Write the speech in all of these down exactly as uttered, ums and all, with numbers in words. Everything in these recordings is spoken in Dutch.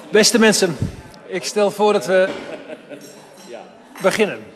Beste mensen, ik stel voor dat we beginnen.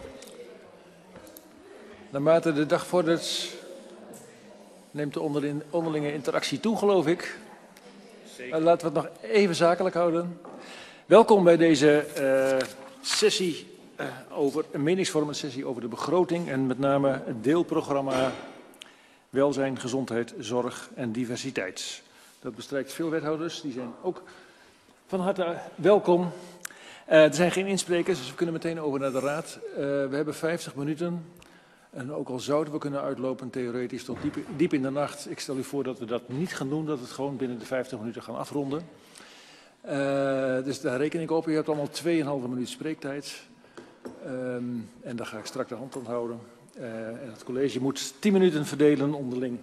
Naarmate de dag vordert, neemt de onderlinge interactie toe, geloof ik. Uh, laten we het nog even zakelijk houden. Welkom bij deze uh, sessie, uh, over, een meningsvormende sessie over de begroting en met name het deelprogramma Welzijn, Gezondheid, Zorg en Diversiteit. Dat bestrijkt veel wethouders, die zijn ook van harte welkom. Uh, er zijn geen insprekers, dus we kunnen meteen over naar de raad. Uh, we hebben vijftig minuten. En ook al zouden we kunnen uitlopen, theoretisch tot diep, diep in de nacht. Ik stel u voor dat we dat niet gaan doen, dat we het gewoon binnen de vijftig minuten gaan afronden. Uh, dus daar reken ik op. U hebt allemaal twee en een halve minuut spreektijd. Um, en daar ga ik strak de hand aan houden. Uh, en het college moet tien minuten verdelen onderling.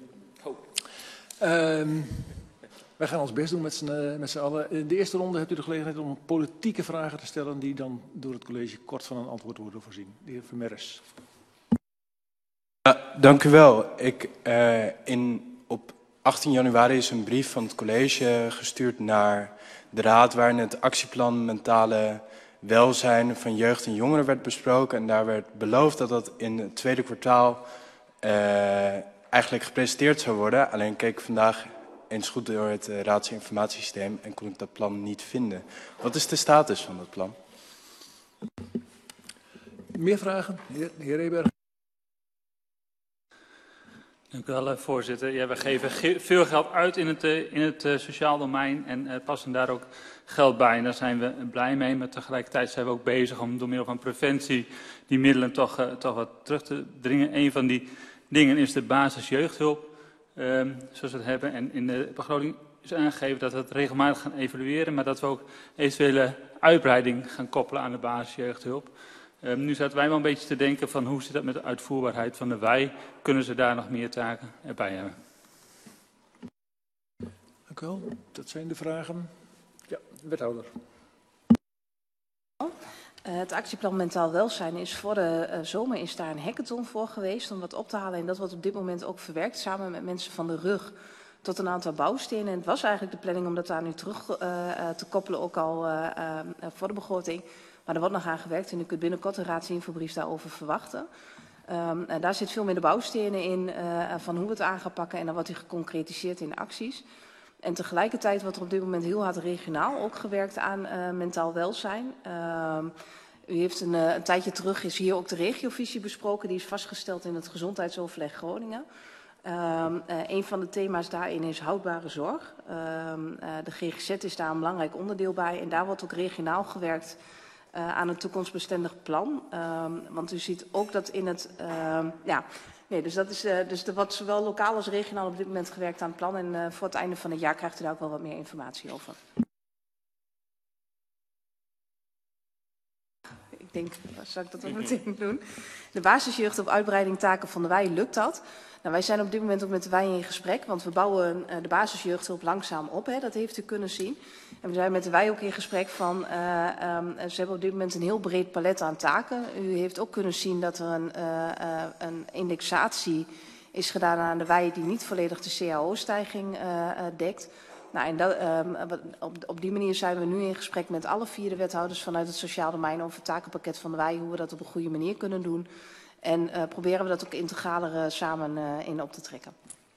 Um, wij gaan ons best doen met z'n allen. In de eerste ronde hebt u de gelegenheid om politieke vragen te stellen die dan door het college kort van een antwoord worden voorzien. De heer Vermeres. Ja, dank u wel. Ik, uh, in, op achttien januari is een brief van het college gestuurd naar de raad waarin het actieplan mentale welzijn van jeugd en jongeren werd besproken. En daar werd beloofd dat dat in het tweede kwartaal uh, eigenlijk gepresenteerd zou worden. Alleen keek ik vandaag eens goed door het uh, raadsinformatiesysteem en kon ik dat plan niet vinden. Wat is de status van dat plan? Meer vragen? De heer Reberg. Dank u wel, voorzitter. Ja, we geven ge veel geld uit in het, uh, in het uh, sociaal domein en uh, passen daar ook geld bij. En daar zijn we blij mee, maar tegelijkertijd zijn we ook bezig om door middel van preventie die middelen toch, uh, toch wat terug te dringen. Een van die dingen is de basisjeugdhulp, uh, zoals we het hebben. En in de begroting is aangegeven dat we het regelmatig gaan evalueren, maar dat we ook eventuele uitbreiding gaan koppelen aan de basisjeugdhulp. Um, nu zaten wij wel een beetje te denken van hoe zit dat met de uitvoerbaarheid van de wei? Kunnen ze daar nog meer taken erbij hebben? Dank u wel. Dat zijn de vragen. Ja, wethouder. Uh, het actieplan mentaal welzijn is voor de uh, zomer is daar een hackathon voor geweest om wat op te halen. En dat wordt op dit moment ook verwerkt samen met mensen van de rug tot een aantal bouwstenen. En het was eigenlijk de planning om dat daar nu terug uh, uh, te koppelen, ook al uh, uh, voor de begroting. Maar er wordt nog aan gewerkt en u kunt binnenkort een raadsinfobrief daarover verwachten. Um, en daar zit veel meer de bouwstenen in uh, van hoe we het aan gaan pakken en dan wordt die geconcretiseerd in acties. En tegelijkertijd wordt er op dit moment heel hard regionaal ook gewerkt aan uh, mentaal welzijn. Um, u heeft een, uh, een tijdje terug is hier ook de regiovisie besproken. Die is vastgesteld in het gezondheidsoverleg Groningen. Um, uh, een van de thema's daarin is houdbare zorg. Um, uh, de G G Z is daar een belangrijk onderdeel bij en daar wordt ook regionaal gewerkt Uh, aan een toekomstbestendig plan. Um, want u ziet ook dat in het... Uh, ja, nee, dus dat is, uh, dus er wordt zowel lokaal als regionaal op dit moment gewerkt aan het plan. En uh, voor het einde van het jaar krijgt u daar ook wel wat meer informatie over. Ik denk, zal ik dat ook meteen doen? De basisjeugd op uitbreiding taken van de wei, lukt dat? Nou, wij zijn op dit moment ook met de wei in gesprek, want we bouwen uh, de basisjeugdhulp langzaam op. Hè, dat heeft u kunnen zien. En we zijn met de wei ook in gesprek van, uh, um, ze hebben op dit moment een heel breed palet aan taken. U heeft ook kunnen zien dat er een, uh, uh, een indexatie is gedaan aan de wei die niet volledig de C A O-stijging uh, uh, dekt. Nou, en dat, um, op, op die manier zijn we nu in gesprek met alle vier de wethouders vanuit het sociaal domein over het takenpakket van de wei, hoe we dat op een goede manier kunnen doen. En uh, proberen we dat ook integraler uh, samen uh, in op te trekken.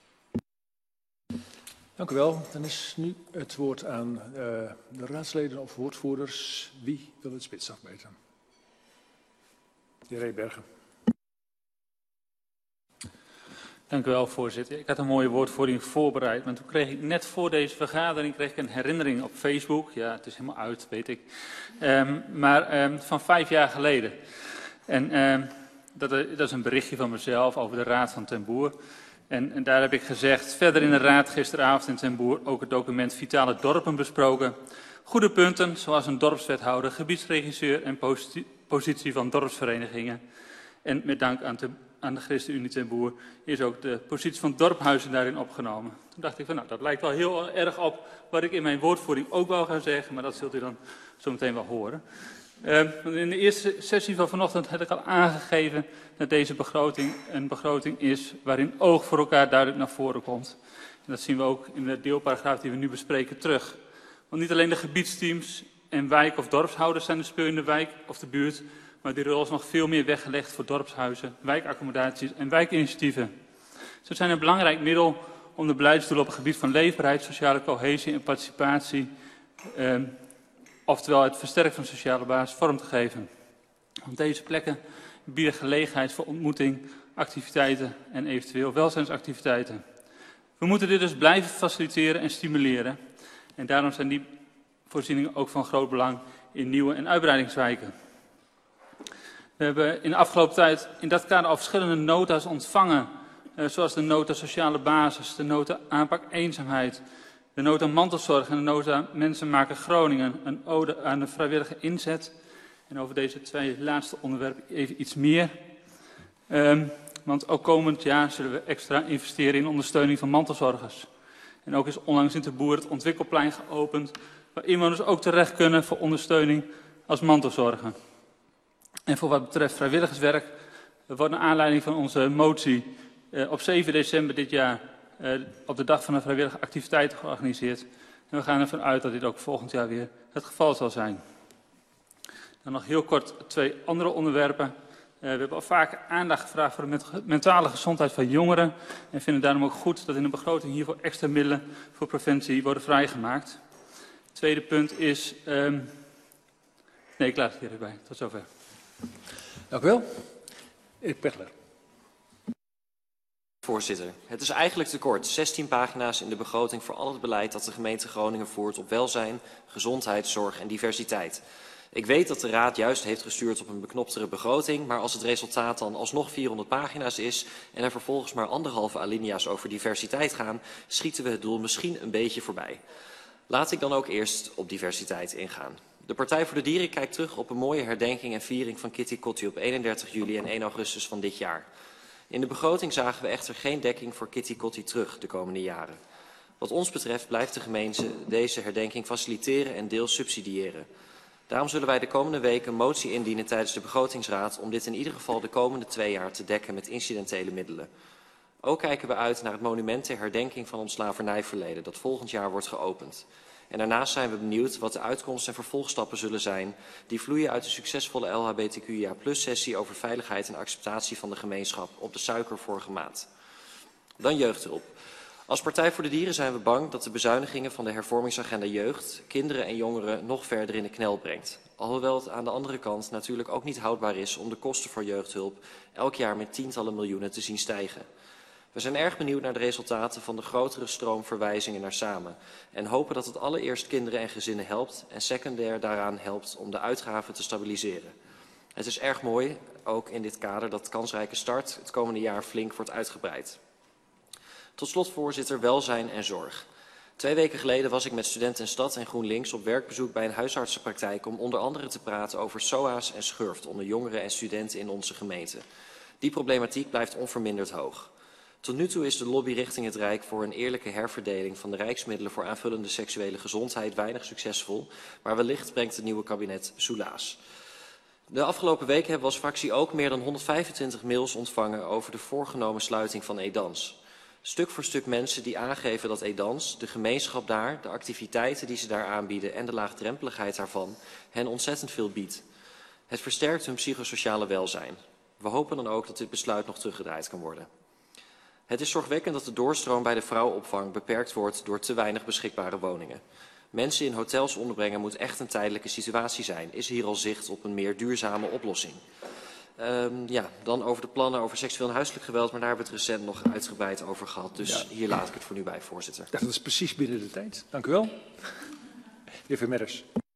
Dank u wel. Dan is nu het woord aan uh, de raadsleden of woordvoerders. Wie wil het spits afmeten? De heer Rebergen. Dank u wel, voorzitter. Ik had een mooie woordvoering voorbereid, maar toen kreeg ik net voor deze vergadering kreeg ik een herinnering op Facebook. Ja, het is helemaal uit, weet ik. Um, maar um, van vijf jaar geleden. En um, dat, dat is een berichtje van mezelf over de Raad van Ten Boer. En, en daar heb ik gezegd, verder in de raad gisteravond in Ten Boer ook het document Vitale Dorpen besproken. Goede punten, zoals een dorpswethouder, gebiedsregisseur en posi positie van dorpsverenigingen. En met dank aan, te, aan de ChristenUnie Ten Boer is ook de positie van dorphuizen daarin opgenomen. Toen dacht ik van, nou, dat lijkt wel heel erg op wat ik in mijn woordvoering ook wou gaan zeggen, maar dat zult u dan zo meteen wel horen. Uh, in de eerste sessie van vanochtend heb ik al aangegeven dat deze begroting een begroting is waarin oog voor elkaar duidelijk naar voren komt. En dat zien we ook in de deelparagraaf die we nu bespreken terug. Want niet alleen de gebiedsteams en wijk- of dorpshouders zijn de speel in de wijk of de buurt, maar die rol is nog veel meer weggelegd voor dorpshuizen, wijkaccommodaties en wijkinitiatieven. Ze zijn een belangrijk middel om de beleidsdoelen op het gebied van leefbaarheid, sociale cohesie en participatie, eh, oftewel het versterken van sociale basis, vorm te geven. Want deze plekken bieden gelegenheid voor ontmoeting, activiteiten en eventueel welzijnsactiviteiten. We moeten dit dus blijven faciliteren en stimuleren. En daarom zijn die voorzieningen ook van groot belang in nieuwe en uitbreidingswijken. We hebben in de afgelopen tijd in dat kader al verschillende nota's ontvangen. Eh, zoals de nota sociale basis, de nota aanpak eenzaamheid, de nota mantelzorg en de nota Mensen maken Groningen. Een ode aan de vrijwillige inzet. En over deze twee laatste onderwerpen even iets meer. Um, want ook komend jaar zullen we extra investeren in ondersteuning van mantelzorgers. En ook is onlangs in de Boer het ontwikkelplein geopend, waar inwoners ook terecht kunnen voor ondersteuning als mantelzorger. En voor wat betreft vrijwilligerswerk wordt naar aanleiding van onze motie uh, op zeven december dit jaar uh, op de dag van de vrijwillige activiteiten georganiseerd. En we gaan ervan uit dat dit ook volgend jaar weer het geval zal zijn. Dan nog heel kort twee andere onderwerpen. Uh, we hebben al vaker aandacht gevraagd voor de mentale gezondheid van jongeren. En vinden daarom ook goed dat in de begroting hiervoor extra middelen voor preventie worden vrijgemaakt. Het tweede punt is... Um... Nee, ik laat het hier even bij. Tot zover. Dank u wel. Erik Pechler. Voorzitter, het is eigenlijk te kort. zestien pagina's in de begroting voor al het beleid dat de gemeente Groningen voert op welzijn, gezondheid, zorg en diversiteit. Ik weet dat de Raad juist heeft gestuurd op een beknoptere begroting, maar als het resultaat dan alsnog vierhonderd pagina's is en er vervolgens maar anderhalve alinea's over diversiteit gaan, schieten we het doel misschien een beetje voorbij. Laat ik dan ook eerst op diversiteit ingaan. De Partij voor de Dieren kijkt terug op een mooie herdenking en viering van Kitty Kotti op eenendertig juli en één augustus van dit jaar. In de begroting zagen we echter geen dekking voor Kitty Kotti terug de komende jaren. Wat ons betreft blijft de gemeente deze herdenking faciliteren en deels subsidiëren. Daarom zullen wij de komende week een motie indienen tijdens de begrotingsraad om dit in ieder geval de komende twee jaar te dekken met incidentele middelen. Ook kijken we uit naar het monument ter herdenking van ons slavernijverleden dat volgend jaar wordt geopend. En daarnaast zijn we benieuwd wat de uitkomst en vervolgstappen zullen zijn die vloeien uit de succesvolle L H B T Q I A plus sessie over veiligheid en acceptatie van de gemeenschap op de suiker vorige maand. Dan jeugdhulp. Als Partij voor de Dieren zijn we bang dat de bezuinigingen van de hervormingsagenda jeugd kinderen en jongeren nog verder in de knel brengt. Alhoewel het aan de andere kant natuurlijk ook niet houdbaar is om de kosten voor jeugdhulp elk jaar met tientallen miljoenen te zien stijgen. We zijn erg benieuwd naar de resultaten van de grotere stroom verwijzingen naar Samen en hopen dat het allereerst kinderen en gezinnen helpt en secundair daaraan helpt om de uitgaven te stabiliseren. Het is erg mooi, ook in dit kader, dat kansrijke start het komende jaar flink wordt uitgebreid. Tot slot, voorzitter, welzijn en zorg. Twee weken geleden was ik met Student en Stad en GroenLinks op werkbezoek bij een huisartsenpraktijk om onder andere te praten over S O A's en schurft onder jongeren en studenten in onze gemeente. Die problematiek blijft onverminderd hoog. Tot nu toe is de lobby richting het Rijk voor een eerlijke herverdeling van de rijksmiddelen voor aanvullende seksuele gezondheid weinig succesvol, maar wellicht brengt het nieuwe kabinet soelaas. De afgelopen weken hebben we als fractie ook meer dan honderdvijfentwintig mails ontvangen over de voorgenomen sluiting van Edans. Stuk voor stuk mensen die aangeven dat Edans, de gemeenschap daar, de activiteiten die ze daar aanbieden en de laagdrempeligheid daarvan, hen ontzettend veel biedt. Het versterkt hun psychosociale welzijn. We hopen dan ook dat dit besluit nog teruggedraaid kan worden. Het is zorgwekkend dat de doorstroom bij de vrouwenopvang beperkt wordt door te weinig beschikbare woningen. Mensen in hotels onderbrengen moet echt een tijdelijke situatie zijn. Is hier al zicht op een meer duurzame oplossing? Um, ja, dan over de plannen over seksueel en huiselijk geweld, maar daar hebben we het recent nog uitgebreid over gehad. Dus ja, hier laat ik het voor nu bij, voorzitter. Ja, dat is precies binnen de tijd. Dank u wel. Heer Vermedders. Dank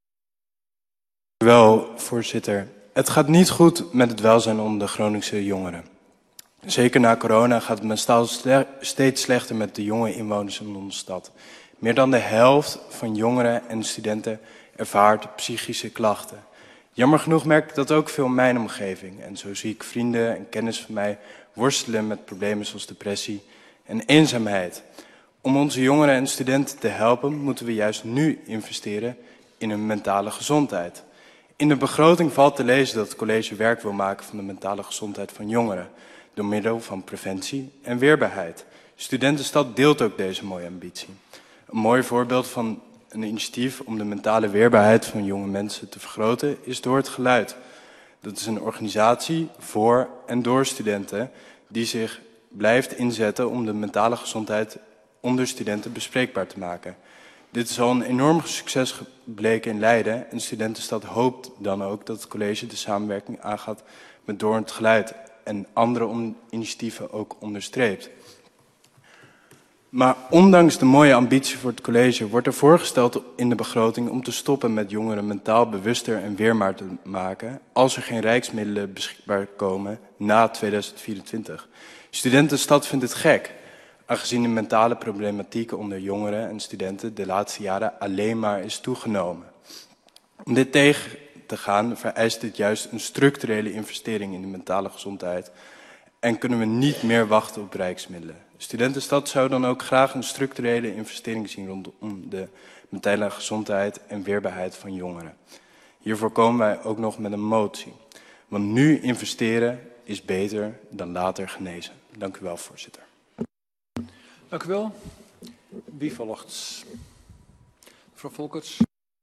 u wel, voorzitter. Het gaat niet goed met het welzijn onder de Groningse jongeren. Zeker na corona gaat het meestal steeds slechter met de jonge inwoners in onze stad. Meer dan de helft van jongeren en studenten ervaart psychische klachten. Jammer genoeg merk ik dat ook veel in mijn omgeving. En zo zie ik vrienden en kennis van mij worstelen met problemen zoals depressie en eenzaamheid. Om onze jongeren en studenten te helpen, moeten we juist nu investeren in hun mentale gezondheid. In de begroting valt te lezen dat het college werk wil maken van de mentale gezondheid van jongeren, door middel van preventie en weerbaarheid. Studentenstad deelt ook deze mooie ambitie. Een mooi voorbeeld van een initiatief om de mentale weerbaarheid van jonge mensen te vergroten, is Door het Geluid. Dat is een organisatie voor en door studenten die zich blijft inzetten om de mentale gezondheid onder studenten bespreekbaar te maken. Dit is al een enorm succes gebleken in Leiden en Studentenstad hoopt dan ook dat het college de samenwerking aangaat met Door het Geluid en andere initiatieven ook onderstreept. Maar ondanks de mooie ambitie voor het college wordt er voorgesteld in de begroting om te stoppen met jongeren mentaal bewuster en weerbaar te maken als er geen rijksmiddelen beschikbaar komen na tweeduizend vierentwintig. Studentenstad vindt het gek, aangezien de mentale problematiek onder jongeren en studenten de laatste jaren alleen maar is toegenomen. Om dit tegen te gaan vereist dit juist een structurele investering in de mentale gezondheid en kunnen we niet meer wachten op rijksmiddelen. De Studentenstad zou dan ook graag een structurele investering zien rondom de mentale gezondheid en weerbaarheid van jongeren. Hiervoor komen wij ook nog met een motie. Want nu investeren is beter dan later genezen. Dank u wel, voorzitter. Dank u wel. Wie volgt? Mevrouw Volkerts.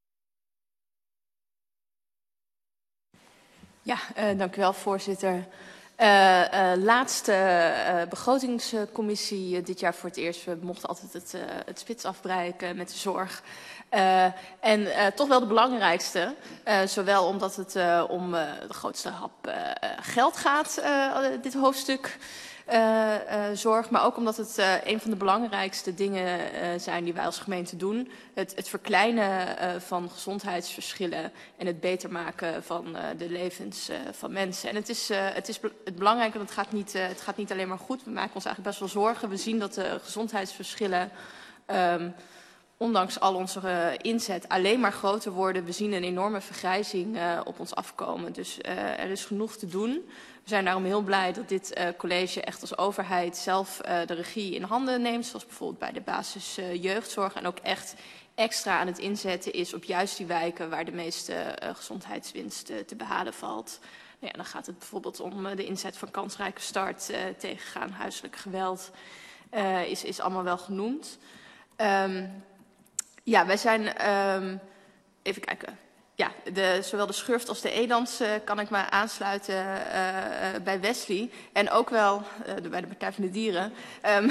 Ja, uh, dank u wel, voorzitter. Uh, uh, laatste uh, begrotingscommissie uh, dit jaar voor het eerst. We mochten altijd het, uh, het spits afbreken met de zorg. Uh, en uh, toch wel de belangrijkste. Uh, zowel omdat het uh, om uh, de grootste hap uh, geld gaat, uh, dit hoofdstuk. Uh, uh, zorg, maar ook omdat het uh, een van de belangrijkste dingen uh, zijn die wij als gemeente doen. Het, het verkleinen uh, van gezondheidsverschillen en het beter maken van uh, de levens uh, van mensen. En het is, uh, het is het belangrijke, want het gaat, niet, uh, het gaat niet alleen maar goed. We maken ons eigenlijk best wel zorgen. We zien dat de gezondheidsverschillen, um, ondanks al onze uh, inzet, alleen maar groter worden. We zien een enorme vergrijzing uh, op ons afkomen. Dus uh, er is genoeg te doen. We zijn daarom heel blij dat dit uh, college echt als overheid zelf uh, de regie in handen neemt. Zoals bijvoorbeeld bij de basis uh, jeugdzorg. En ook echt extra aan het inzetten is op juist die wijken waar de meeste uh, gezondheidswinst uh, te behalen valt. Nou ja, dan gaat het bijvoorbeeld om uh, de inzet van kansrijke start, uh, tegengaan, huiselijk geweld. Uh, is, is allemaal wel genoemd. Um, ja, wij zijn... Um, even kijken... Ja, de, zowel de schurft als de edans uh, kan ik me aansluiten uh, uh, bij Wesley. En ook wel uh, bij de Partij van de Dieren. Um,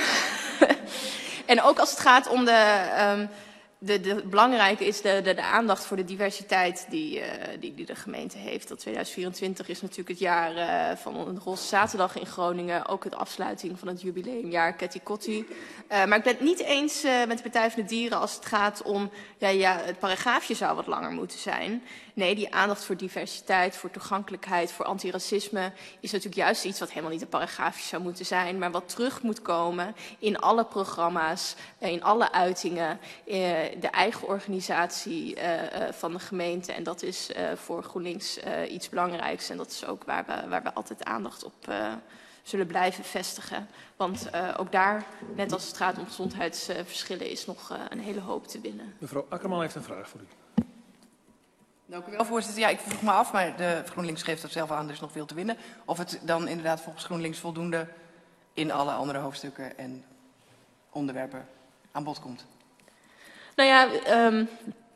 en ook als het gaat om de... Um, de, de belangrijke is de, de, de aandacht voor de diversiteit die, uh, die, die de gemeente heeft. Dat tweeduizend vierentwintig is natuurlijk het jaar uh, van een Roze Zaterdag in Groningen. Ook de afsluiting van het jubileumjaar Ketty Kotti. Uh, maar ik ben het niet eens uh, met de Partij van de Dieren als het gaat om... Ja, ja, het paragraafje zou wat langer moeten zijn. Nee, die aandacht voor diversiteit, voor toegankelijkheid, voor antiracisme... is natuurlijk juist iets wat helemaal niet een paragraafje zou moeten zijn... maar wat terug moet komen in alle programma's, in alle uitingen... Uh, de eigen organisatie uh, uh, van de gemeente. En dat is uh, voor GroenLinks uh, iets belangrijks. En dat is ook waar we, waar we altijd aandacht op uh, zullen blijven vestigen. Want uh, ook daar, net als het gaat om gezondheidsverschillen, is nog uh, een hele hoop te winnen. Mevrouw Akkerman heeft een vraag voor u. Dank u wel, voorzitter. Ja, ik vroeg me af, maar de GroenLinks geeft dat zelf aan, er is nog veel te winnen. Of het dan inderdaad volgens GroenLinks voldoende in alle andere hoofdstukken en onderwerpen aan bod komt. Nou ja, um,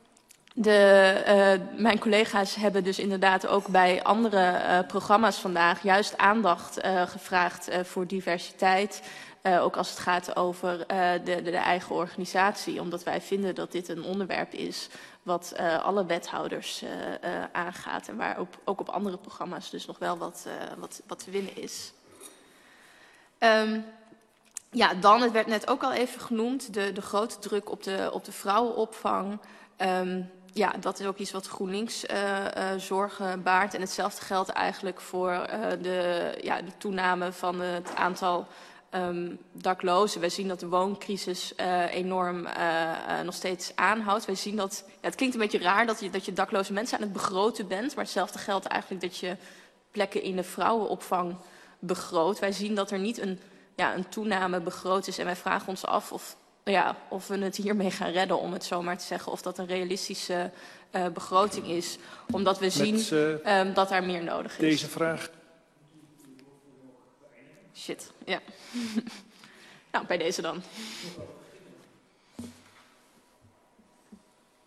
de, uh, mijn collega's hebben dus inderdaad ook bij andere uh, programma's vandaag juist aandacht uh, gevraagd uh, voor diversiteit. Uh, ook als het gaat over uh, de, de, de eigen organisatie. Omdat wij vinden dat dit een onderwerp is wat uh, alle wethouders uh, uh, aangaat. En waar ook, ook op andere programma's dus nog wel wat, uh, wat, wat te winnen is. Um, Ja, dan, het werd net ook al even genoemd, de, de grote druk op de, op de vrouwenopvang. Um, ja, dat is ook iets wat GroenLinks uh, uh, zorgen baart. En hetzelfde geldt eigenlijk voor uh, de, ja, de toename van het aantal um, daklozen. Wij zien dat de wooncrisis uh, enorm uh, uh, nog steeds aanhoudt. Wij zien dat, ja, het klinkt een beetje raar dat je, dat je dakloze mensen aan het begroten bent. Maar hetzelfde geldt eigenlijk dat je plekken in de vrouwenopvang begroot. Wij zien dat er niet een... Ja, een toename begroot is. En wij vragen ons af of, ja, of we het hiermee gaan redden, om het zo maar te zeggen. Of dat een realistische uh, begroting is. Omdat we Met, zien uh, um, dat er meer nodig is. Deze vraag. Shit, ja. Nou, bij deze dan.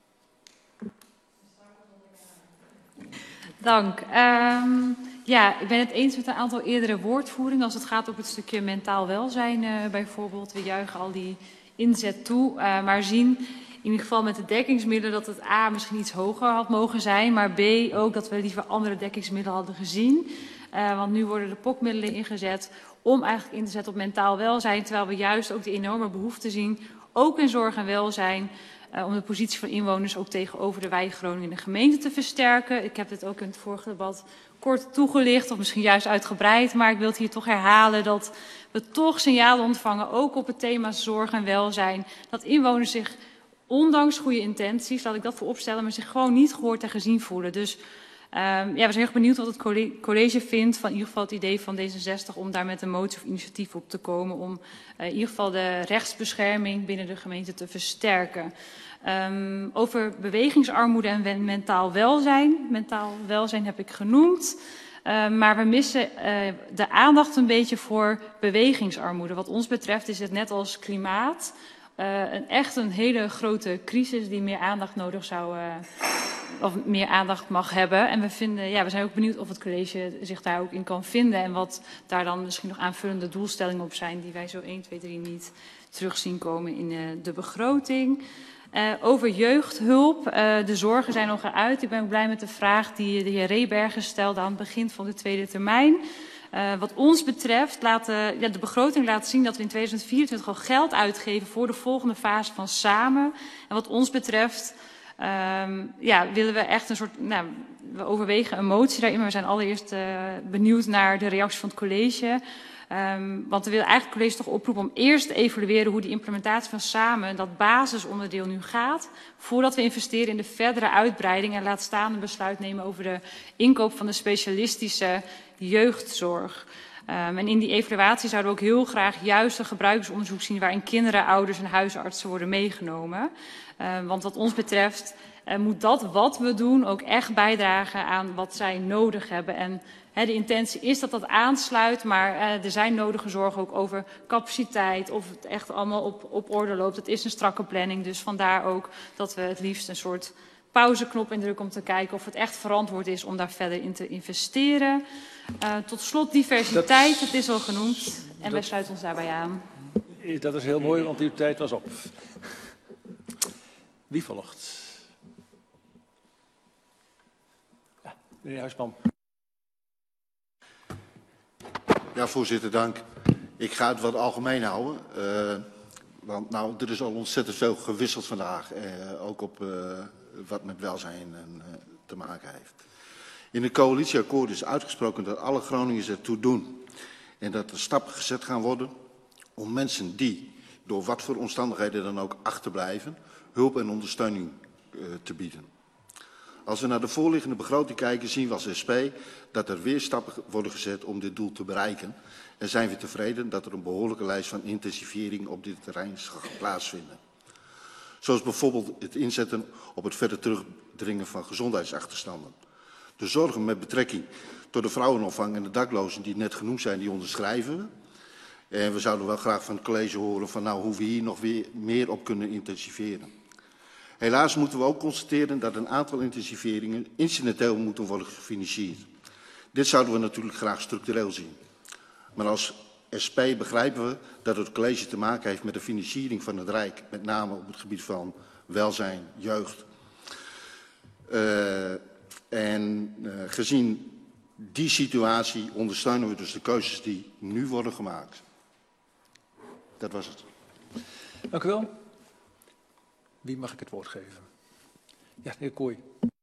Dank. Um, ja, ik ben het eens met een aantal eerdere woordvoeringen als het gaat op het stukje mentaal welzijn uh, bijvoorbeeld. We juichen al die inzet toe, uh, maar zien in ieder geval met de dekkingsmiddelen dat het A misschien iets hoger had mogen zijn, maar B ook dat we liever andere dekkingsmiddelen hadden gezien. Uh, want nu worden de P O C-middelen ingezet om eigenlijk in te zetten op mentaal welzijn, terwijl we juist ook de enorme behoefte zien, ook in zorg en welzijn, uh, om de positie van inwoners ook tegenover de wijk Groningen in de gemeente te versterken. Ik heb dit ook in het vorige debat kort toegelicht, of misschien juist uitgebreid, maar ik wil het hier toch herhalen dat we toch signalen ontvangen, ook op het thema zorg en welzijn, dat inwoners zich, ondanks goede intenties, laat ik dat voor opstellen, maar zich gewoon niet gehoord en gezien voelen. Dus Um, ja, we zijn erg benieuwd wat het college vindt van in ieder geval het idee van D zesenzestig om daar met een motie of initiatief op te komen om uh, in ieder geval de rechtsbescherming binnen de gemeente te versterken. Um, over bewegingsarmoede en mentaal welzijn. Mentaal welzijn heb ik genoemd. Uh, maar we missen uh, de aandacht een beetje voor bewegingsarmoede. Wat ons betreft is het net als klimaat uh, een echt een hele grote crisis die meer aandacht nodig zou uh, of meer aandacht mag hebben. En we vinden, ja, we zijn ook benieuwd of het college zich daar ook in kan vinden en wat daar dan misschien nog aanvullende doelstellingen op zijn die wij zo één, twee, drie niet terug zien komen in uh, de begroting. Uh, over jeugdhulp. Uh, de zorgen zijn al geuit. Ik ben ook blij met de vraag die de heer Rebergen stelde aan het begin van de tweede termijn. Uh, wat ons betreft, laat de, ja, de begroting laat zien dat we in tweeduizend vierentwintig al geld uitgeven voor de volgende fase van Samen. En wat ons betreft Um, ja, willen we echt een soort, nou, we overwegen een motie daarin, maar we zijn allereerst uh, benieuwd naar de reactie van het college. Um, want we willen eigenlijk het college toch oproepen om eerst te evalueren hoe die implementatie van Samen, dat basisonderdeel nu gaat, voordat we investeren in de verdere uitbreiding en laat staan een besluit nemen over de inkoop van de specialistische jeugdzorg. Um, en in die evaluatie zouden we ook heel graag juist een gebruikersonderzoek zien waarin kinderen, ouders en huisartsen worden meegenomen. Uh, want wat ons betreft uh, moet dat wat we doen ook echt bijdragen aan wat zij nodig hebben. En he, de intentie is dat dat aansluit, maar uh, er zijn nodige zorgen ook over capaciteit, of het echt allemaal op, op orde loopt. Het is een strakke planning, dus vandaar ook dat we het liefst een soort pauzeknop indrukken om te kijken of het echt verantwoord is om daar verder in te investeren. Uh, tot slot diversiteit, dat, het is al genoemd en dat, wij sluiten ons daarbij aan. Dat is heel mooi, want die tijd was op. Wie volgt? Ja, meneer Huisman. Ja, voorzitter, dank. Ik ga het wat algemeen houden. Uh, want nou, er is al ontzettend veel gewisseld vandaag. Uh, ook op uh, wat met welzijn en, uh, te maken heeft. In het coalitieakkoord is uitgesproken dat alle Groningers ertoe doen. En dat er stappen gezet gaan worden om mensen die door wat voor omstandigheden dan ook achterblijven, hulp en ondersteuning uh, te bieden. Als we naar de voorliggende begroting kijken, zien we als S P dat er weer stappen worden gezet om dit doel te bereiken. En zijn we tevreden dat er een behoorlijke lijst van intensivering op dit terrein zal plaatsvinden. Zoals bijvoorbeeld het inzetten op het verder terugdringen van gezondheidsachterstanden. De zorgen met betrekking tot de vrouwenopvang en de daklozen die net genoemd zijn, die onderschrijven we. En we zouden wel graag van het college horen van nou hoe we hier nog weer meer op kunnen intensiveren. Helaas moeten we ook constateren dat een aantal intensiveringen incidenteel moeten worden gefinancierd. Dit zouden we natuurlijk graag structureel zien. Maar als S P begrijpen we dat het college te maken heeft met de financiering van het Rijk, met name op het gebied van welzijn, jeugd. Uh, en uh, gezien die situatie ondersteunen we dus de keuzes die nu worden gemaakt. Dat was het. Dank u wel. Wie mag ik het woord geven? Ja, de heer Kooi.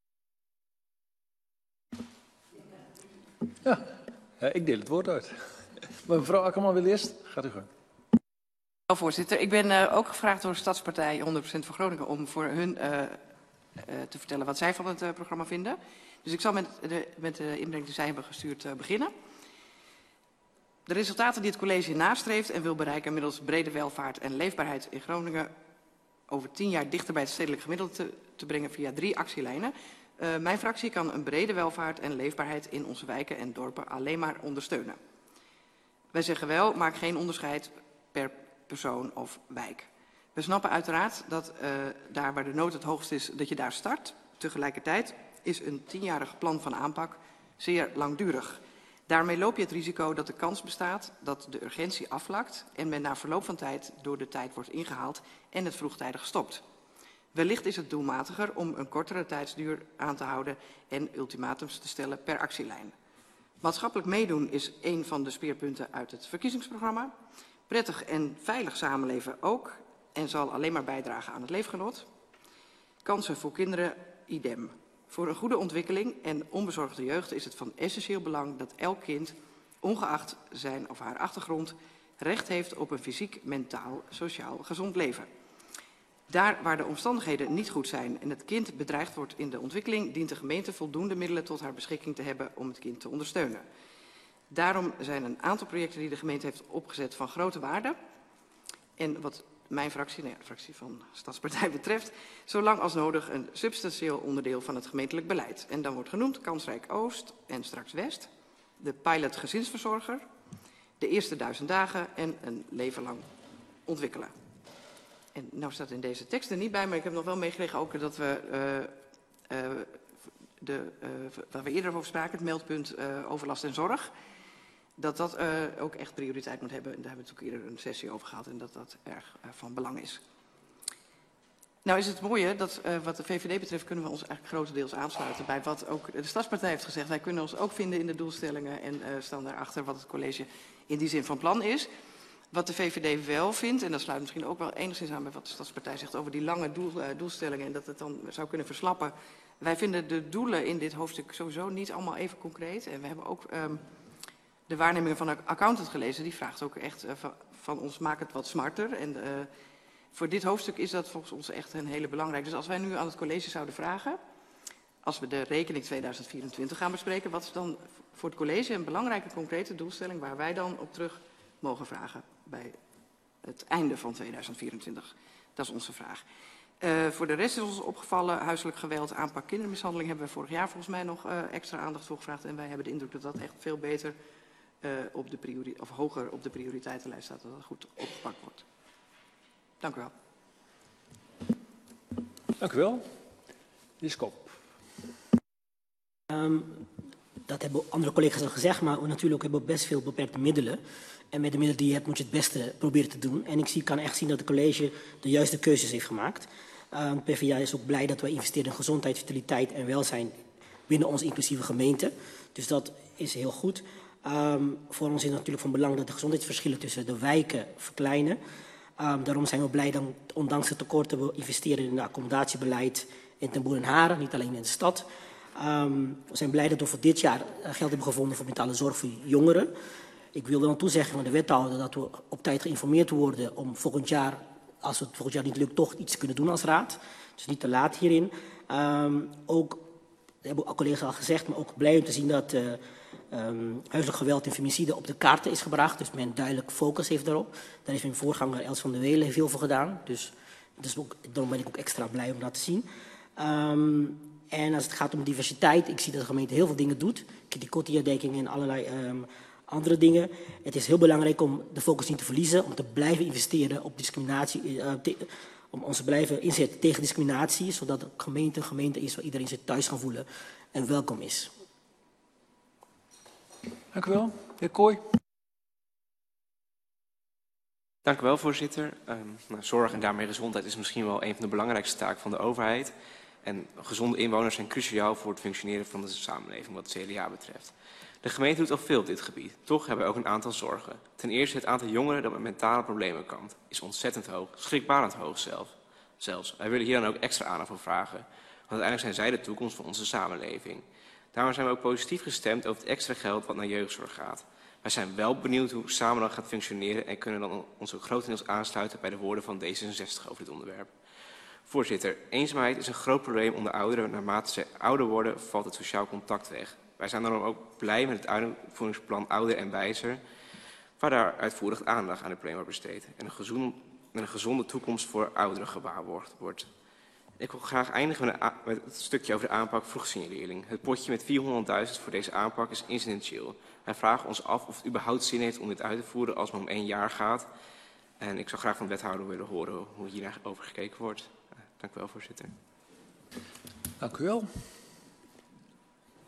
Ja, ja, ik deel het woord uit. Maar mevrouw Akkerman wil eerst. Gaat u gang. Voorzitter, ik ben uh, ook gevraagd door de Stadspartij honderd procent voor Groningen om voor hun uh, uh, te vertellen wat zij van het uh, programma vinden. Dus ik zal met de, met de inbreng die zij hebben gestuurd uh, beginnen. De resultaten die het college nastreeft en wil bereiken middels brede welvaart en leefbaarheid in Groningen over tien jaar dichter bij het stedelijk gemiddelde te, te brengen via drie actielijnen. Uh, mijn fractie kan een brede welvaart en leefbaarheid in onze wijken en dorpen alleen maar ondersteunen. Wij zeggen wel, maak geen onderscheid per persoon of wijk. We snappen uiteraard dat uh, daar waar de nood het hoogst is, dat je daar start. Tegelijkertijd is een tienjarig plan van aanpak zeer langdurig. Daarmee loop je het risico dat de kans bestaat dat de urgentie afvlakt en men na verloop van tijd door de tijd wordt ingehaald en het vroegtijdig stopt. Wellicht is het doelmatiger om een kortere tijdsduur aan te houden en ultimatums te stellen per actielijn. Maatschappelijk meedoen is een van de speerpunten uit het verkiezingsprogramma. Prettig en veilig samenleven ook en zal alleen maar bijdragen aan het leefgenot. Kansen voor kinderen, idem. Voor een goede ontwikkeling en onbezorgde jeugd is het van essentieel belang dat elk kind, ongeacht zijn of haar achtergrond, recht heeft op een fysiek, mentaal, sociaal gezond leven. Daar waar de omstandigheden niet goed zijn en het kind bedreigd wordt in de ontwikkeling, dient de gemeente voldoende middelen tot haar beschikking te hebben om het kind te ondersteunen. Daarom zijn een aantal projecten die de gemeente heeft opgezet van grote waarde. En wat mijn fractie, nou ja, de fractie van Stadspartij betreft, zolang als nodig een substantieel onderdeel van het gemeentelijk beleid. En dan wordt genoemd Kansrijk Oost en straks West, de pilot gezinsverzorger, de eerste duizend dagen en een leven lang ontwikkelen. En nou staat in deze tekst er niet bij, maar ik heb nog wel meegekregen ook dat we, uh, uh, de, uh, waar we eerder over spraken, het meldpunt uh, overlast en zorg, dat dat uh, ook echt prioriteit moet hebben. En daar hebben we natuurlijk eerder een sessie over gehad en dat dat erg uh, van belang is. Nou is het mooie dat uh, wat de V V D betreft kunnen we ons eigenlijk grotendeels aansluiten bij wat ook de Stadspartij heeft gezegd. Wij kunnen ons ook vinden in de doelstellingen en uh, staan daarachter wat het college in die zin van plan is. Wat de V V D wel vindt, en dat sluit misschien ook wel enigszins aan bij wat de Stadspartij zegt over die lange doel, uh, doelstellingen en dat het dan zou kunnen verslappen. Wij vinden de doelen in dit hoofdstuk sowieso niet allemaal even concreet. En we hebben ook um, de waarnemingen van de accountant gelezen. Die vraagt ook echt uh, van, van ons, maak het wat smarter. En uh, voor dit hoofdstuk is dat volgens ons echt een hele belangrijke. Dus als wij nu aan het college zouden vragen, als we de rekening tweeduizend vierentwintig gaan bespreken, wat is dan voor het college een belangrijke concrete doelstelling waar wij dan op terug mogen vragen bij het einde van tweeduizend vierentwintig. Dat is onze vraag. Uh, voor de rest is ons opgevallen, huiselijk geweld, aanpak kindermishandeling hebben we vorig jaar volgens mij nog uh, extra aandacht voor gevraagd. En wij hebben de indruk dat dat echt veel beter uh, op de priori- of hoger op de prioriteitenlijst staat, dat dat goed opgepakt wordt. Dank u wel. Dank u wel. De Schop. Um, dat hebben andere collega's al gezegd, maar we natuurlijk hebben we best veel beperkte middelen. En met de middelen die je hebt moet je het beste proberen te doen. En ik zie, kan echt zien dat het college de juiste keuzes heeft gemaakt. Uh, P v d A is ook blij dat wij investeren in gezondheid, vitaliteit en welzijn binnen onze inclusieve gemeente. Dus dat is heel goed. Um, voor ons is het natuurlijk van belang dat de gezondheidsverschillen tussen de wijken verkleinen. Um, daarom zijn we blij dat ondanks de tekorten we investeren in het accommodatiebeleid in Ten Boer en Haren, niet alleen in de stad. Um, we zijn blij dat we voor dit jaar geld hebben gevonden voor mentale zorg voor jongeren. Ik wil wel toezeggen van de wethouder dat we op tijd geïnformeerd worden om volgend jaar, als het volgend jaar niet lukt, toch iets te kunnen doen als raad. Dus niet te laat hierin. Um, ook, dat hebben al collega's al gezegd, maar ook blij om te zien dat uh, um, huiselijk geweld en femicide op de kaarten is gebracht. Dus men duidelijk focus heeft daarop. Daar heeft mijn voorganger Els van der Welen veel voor gedaan. Dus, dus ook, daarom ben ik ook extra blij om dat te zien. Um, en als het gaat om diversiteit, ik zie dat de gemeente heel veel dingen doet. Die kotiadekking en allerlei um, andere dingen. Het is heel belangrijk om de focus niet te verliezen, om te blijven investeren op discriminatie, uh, te, om ons te blijven inzetten tegen discriminatie, zodat de gemeente een gemeente is waar iedereen zich thuis kan voelen en welkom is. Dank u wel. Heer Kooi. Dank u wel, voorzitter. Um, nou, zorg en daarmee gezondheid is misschien wel een van de belangrijkste taken van de overheid. En gezonde inwoners zijn cruciaal voor het functioneren van de samenleving wat het C D A betreft. De gemeente doet al veel op dit gebied. Toch hebben we ook een aantal zorgen. Ten eerste het aantal jongeren dat met mentale problemen kampt is ontzettend hoog, schrikbarend hoog zelf. zelfs. Wij willen hier dan ook extra aandacht voor vragen. Want uiteindelijk zijn zij de toekomst van onze samenleving. Daarom zijn we ook positief gestemd over het extra geld wat naar jeugdzorg gaat. Wij zijn wel benieuwd hoe samenleving gaat functioneren en kunnen dan ons ook grotendeels aansluiten bij de woorden van D zesenzestig over dit onderwerp. Voorzitter, eenzaamheid is een groot probleem onder ouderen. Naarmate ze ouder worden, valt het sociaal contact weg. Wij zijn daarom ook blij met het uitvoeringsplan Ouder en Wijzer, waar daar uitvoerig aandacht aan het probleem wordt besteed en een, gezond, en een gezonde toekomst voor ouderen gewaarborgd wordt. Ik wil graag eindigen met, een, met het stukje over de aanpak vroegsignalering. Het potje met vierhonderdduizend voor deze aanpak is essentieel. Wij vragen ons af of het überhaupt zin heeft om dit uit te voeren als het om één jaar gaat. En ik zou graag van de wethouder willen horen hoe hier over gekeken wordt. Dank u wel, voorzitter. Dank u wel.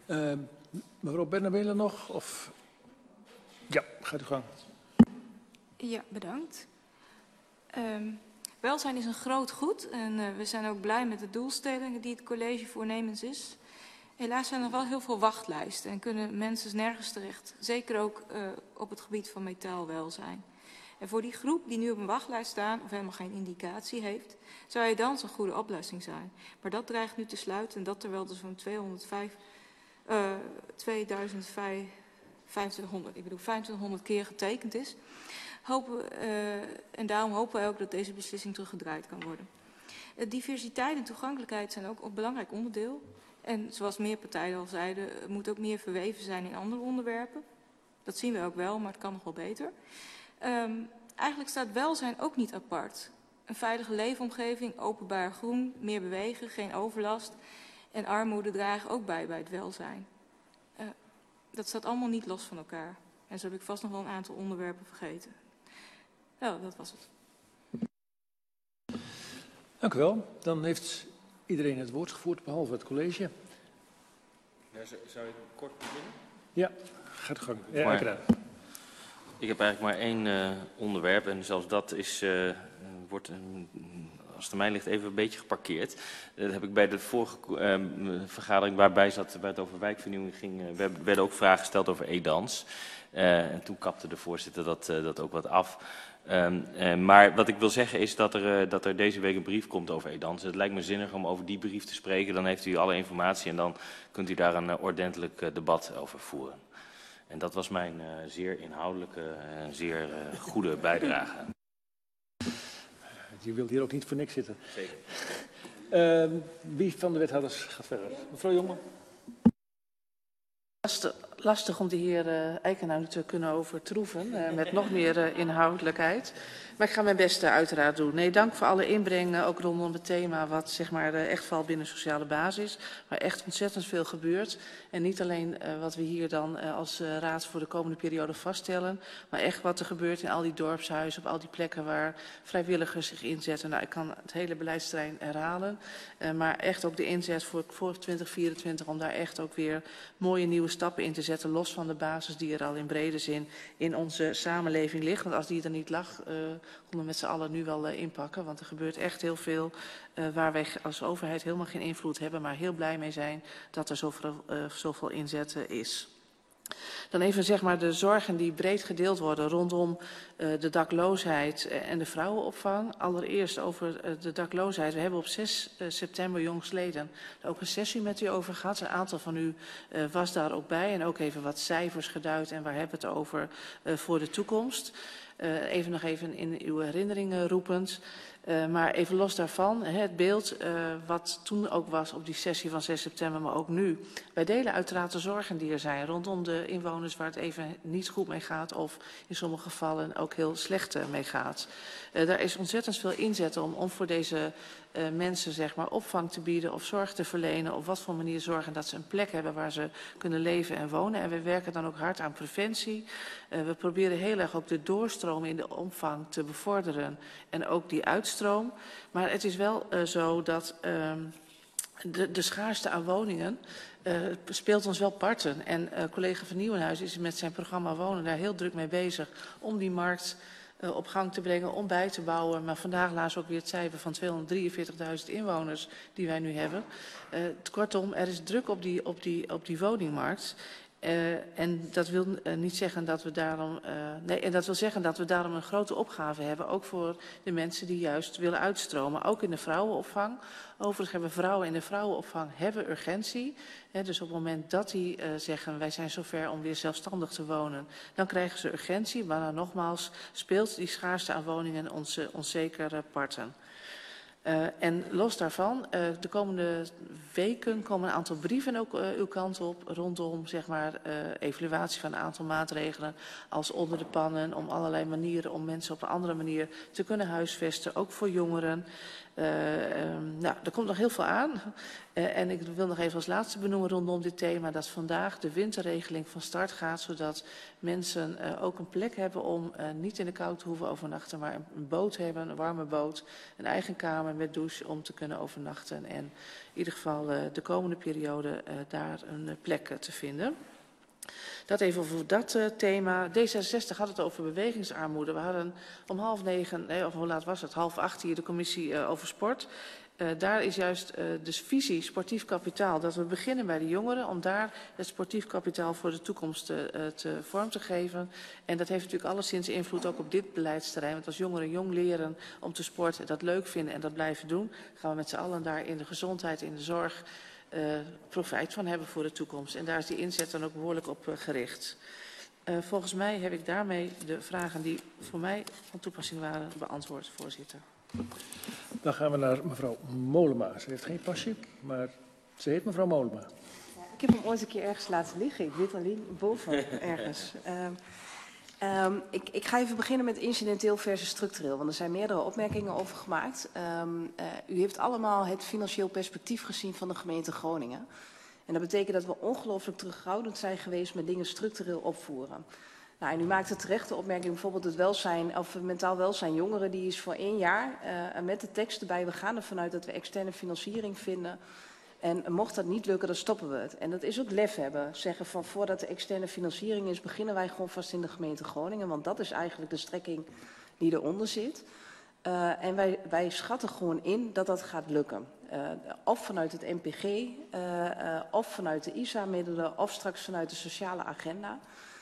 Uh, mevrouw Bennebele nog? Of... Ja, gaat u gang. Ja, bedankt. Um, welzijn is een groot goed en uh, we zijn ook blij met de doelstellingen die het college voornemens is. Helaas zijn er wel heel veel wachtlijsten en kunnen mensen nergens terecht. Zeker ook uh, op het gebied van metaalwelzijn. En voor die groep die nu op een wachtlijst staan of helemaal geen indicatie heeft, zou hij dan een goede oplossing zijn. Maar dat dreigt nu te sluiten en dat terwijl er zo'n tweehonderdvijf, uh, tweeduizend vijfhonderd, ik bedoel vijfentwintighonderd keer getekend is. Hopen, uh, en daarom hopen wij ook dat deze beslissing teruggedraaid kan worden. Uh, diversiteit en toegankelijkheid zijn ook een belangrijk onderdeel. En zoals meer partijen al zeiden, moet ook meer verweven zijn in andere onderwerpen. Dat zien we ook wel, maar het kan nog wel beter. Um, eigenlijk staat welzijn ook niet apart. Een veilige leefomgeving, openbaar groen, meer bewegen, geen overlast en armoede dragen ook bij bij het welzijn. Uh, dat staat allemaal niet los van elkaar. En zo heb ik vast nog wel een aantal onderwerpen vergeten. Nou, dat was het. Dank u wel. Dan heeft iedereen het woord gevoerd, behalve het college. Ja, zou je kort beginnen? Ja, gaat u gang. Ja, maar, gedaan. Ik heb eigenlijk maar één uh, onderwerp en zelfs dat is, uh, wordt, uh, als het aan mij ligt, even een beetje geparkeerd. Uh, dat heb ik bij de vorige uh, vergadering waarbij zat, waar het over wijkvernieuwing ging, uh, werden ook vragen gesteld over E-dans. Uh, en toen kapte de voorzitter dat, uh, dat ook wat af. Um, uh, maar wat ik wil zeggen is dat er, uh, dat er deze week een brief komt over E-dans. Het lijkt me zinnig om over die brief te spreken. Dan heeft u alle informatie en dan kunt u daar een uh, ordentelijk uh, debat over voeren. En dat was mijn uh, zeer inhoudelijke en uh, zeer uh, goede bijdrage. Je wilt hier ook niet voor niks zitten. Zeker. Uh, wie van de wethouders gaat verder? Mevrouw Jonge. Lastig om de heer uh, Eikenhout te kunnen overtroeven uh, met nog meer uh, inhoudelijkheid. Maar ik ga mijn best uh, uiteraard doen. Nee, dank voor alle inbreng, uh, ook rondom het thema wat zeg maar uh, echt valt binnen sociale basis. Waar echt ontzettend veel gebeurt. En niet alleen uh, wat we hier dan uh, als uh, raad voor de komende periode vaststellen. Maar echt wat er gebeurt in al die dorpshuizen, op al die plekken waar vrijwilligers zich inzetten. Nou, ik kan het hele beleidsterrein herhalen. Uh, maar echt ook de inzet voor, voor twintig vierentwintig om daar echt ook weer mooie nieuwe stappen in te zetten, los van de basis die er al in brede zin in onze samenleving ligt. Want als die er niet lag, uh, konden we met z'n allen nu wel uh, inpakken. Want er gebeurt echt heel veel uh, waar wij als overheid helemaal geen invloed hebben, maar heel blij mee zijn dat er zoveel, uh, zoveel inzet uh, is. Dan even zeg maar de zorgen die breed gedeeld worden rondom uh, de dakloosheid en de vrouwenopvang. Allereerst over uh, de dakloosheid. We hebben op zes september jongstleden ook een sessie met u over gehad. Een aantal van u uh, was daar ook bij en ook even wat cijfers geduid en waar hebben we het over uh, voor de toekomst. Uh, even nog even in uw herinneringen roepend. Uh, maar even los daarvan, het beeld uh, wat toen ook was op die sessie van zes september, maar ook nu. Wij delen uiteraard de zorgen die er zijn rondom de inwoners waar het even niet goed mee gaat of in sommige gevallen ook heel slecht mee gaat. Uh, daar is ontzettend veel inzet om, om voor deze uh, mensen zeg maar, opvang te bieden of zorg te verlenen. Op wat voor manier zorgen dat ze een plek hebben waar ze kunnen leven en wonen. En we werken dan ook hard aan preventie. Uh, we proberen heel erg ook de doorstroom in de omvang te bevorderen en ook die uitstroom. Maar het is wel uh, zo dat uh, de, de schaarste aan woningen uh, speelt ons wel parten. En uh, collega Van Nieuwenhuis is met zijn programma Wonen daar heel druk mee bezig om die markt uh, op gang te brengen, om bij te bouwen. Maar vandaag lazen we ook weer het cijfer van tweehonderddrieënveertigduizend inwoners die wij nu hebben. Uh, kortom, er is druk op die, op die, op die woningmarkt. Uh, en dat wil uh, niet zeggen dat we daarom, uh, nee, en dat wil zeggen dat we daarom een grote opgave hebben, ook voor de mensen die juist willen uitstromen, ook in de vrouwenopvang. Overigens hebben vrouwen in de vrouwenopvang hebben urgentie. He, dus op het moment dat die uh, zeggen wij zijn zover om weer zelfstandig te wonen, dan krijgen ze urgentie. Maar dan nogmaals speelt die schaarste aan woningen ons, uh, ons zeker uh, parten. Uh, en los daarvan, uh, de komende weken komen een aantal brieven ook uh, uw kant op rondom zeg maar, uh, evaluatie van een aantal maatregelen als onder de pannen, om allerlei manieren om mensen op een andere manier te kunnen huisvesten, ook voor jongeren. Uh, um, nou, er komt nog heel veel aan. Uh, en ik wil nog even als laatste benoemen rondom dit thema dat vandaag de winterregeling van start gaat, zodat mensen uh, ook een plek hebben om uh, niet in de kou te hoeven overnachten, maar een boot hebben, een warme boot, een eigen kamer met douche om te kunnen overnachten. En in ieder geval uh, de komende periode uh, daar een uh, plek uh, te vinden. Dat even over dat uh, thema. D zesenzestig had het over bewegingsarmoede. We hadden om half negen, nee, of hoe laat was het? Half acht hier de commissie uh, over sport. Uh, daar is juist uh, de visie sportief kapitaal, dat we beginnen bij de jongeren, om daar het sportief kapitaal voor de toekomst uh, te vorm te geven. En dat heeft natuurlijk alleszins invloed ook op dit beleidsterrein. Want als jongeren jong leren om te sporten, dat leuk vinden en dat blijven doen, gaan we met z'n allen daar in de gezondheid, in de zorg, Uh, profijt van hebben voor de toekomst. En daar is die inzet dan ook behoorlijk op uh, gericht. Uh, volgens mij heb ik daarmee de vragen die voor mij van toepassing waren beantwoord, voorzitter. Dan gaan we naar mevrouw Mollema. Ze heeft geen pasje, maar ze heet mevrouw Mollema. Ja, ik heb hem ooit een keer ergens laten liggen. Ik weet alleen boven ergens. Uh, Um, ik, ik ga even beginnen met incidenteel versus structureel, want er zijn meerdere opmerkingen over gemaakt. Um, uh, u heeft allemaal het financieel perspectief gezien van de gemeente Groningen. En dat betekent dat we ongelooflijk terughoudend zijn geweest met dingen structureel opvoeren. Nou, en u maakt het terecht de opmerking bijvoorbeeld het welzijn, of mentaal welzijn jongeren, die is voor één jaar uh, met de tekst erbij. We gaan ervan uit dat we externe financiering vinden. En mocht dat niet lukken, dan stoppen we het. En dat is ook lef hebben. Zeggen van voordat de externe financiering is, beginnen wij gewoon vast in de gemeente Groningen. Want dat is eigenlijk de strekking die eronder zit. Uh, en wij, wij schatten gewoon in dat dat gaat lukken. Uh, of vanuit het N P G, uh, uh, of vanuit de I S A-middelen, of straks vanuit de sociale agenda.